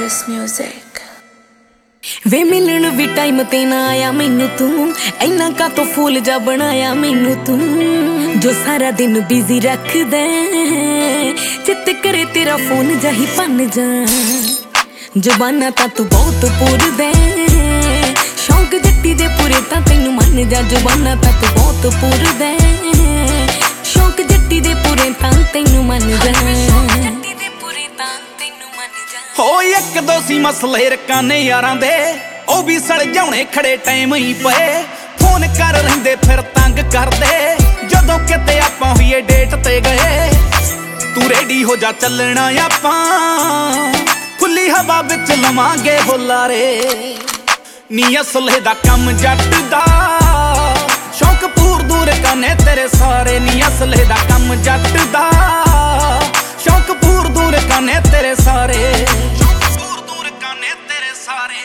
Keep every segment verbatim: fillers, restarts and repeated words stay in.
Virus Music। वे मिलन भी time ते ना आया मैनू तू, इन्ना का तो फूल जा बनाया मैनू तू, जो सारा दिन बिजी रख दे, चित करे तेरा फोन जा ही पन जा, जुबाना ता तू बहुत पूर दे, शौक जट्टी दे पूरे ता तैनू मन जा, जुबाना ता तू बहुत पूर दे, शौक जट्टी दे पूरे ता तैनू मन जा। हो एक दो सी मसले रकाने यारां दे, ओ भी सड़ जाने खड़े टाइम ही पे, फोन कर रहिंदे फिर तंग कर दे, जदों किते आपां होईए डेट ते गए, तू रेडी हो जा चलना आपां, खुली हवा विच लवांगे बुलारे, नी असले दा कम जट दा, शौक पूर दूर करने तेरे सारे, नी असले दा कम जट दा, शौक पूर दूर करने तेरे सारे, शौक पूर दूर करने तेरे सारे।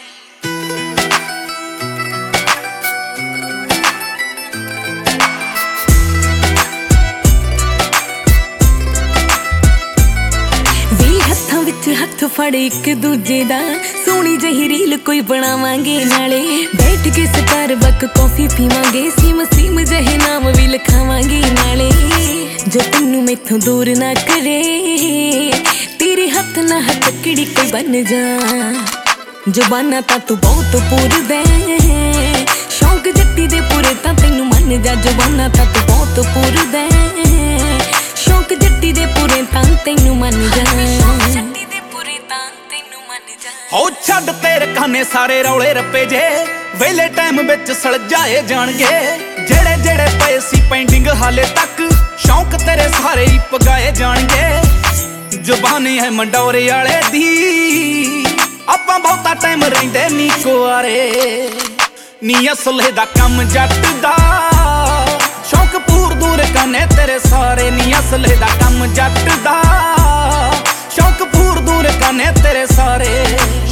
वी हत्थां विच हत्थ फड़ एक दूजे दा, सोहनी जही रील कोई बनावांगे नाले, बैठ के स्टारबक कॉफी पीवांगे, सीम सीम जहे नाम भी लिखावांगे नाले, जो तैनू मैथों दूर ना करे, तेरे हथ ना हथ किड़ी कोई बन जा, जुबाना ता तू बहुत पूर दे, शौक जट्टी दे पूरे ता तैनू मन जा, जुबाना ता तू बहुत पूर दे, शौक जट्टी दे पूरे ता तैनू मन जा, जट्टी दे पूरे ता तैनू मन जा। हो छड्ड तेरे खाने सारे रौले रप्पे जे, वेले टाइम विच सड़ जाए जाणगे, जेड़े जेड़े पए सी पेंडिंग हाले तक, शौक तेरे सारे ही पगाए जाणगे, जुबानी है मंडोरे वाले दी, आपां बहुता टाइम रहिंदे नी कुआरे, नी असले दा कम जट दा, शौक पूर दूर करने तेरे सारे, नी असले दा कम जट दा, शौक पूर दूर करने तेरे सारे।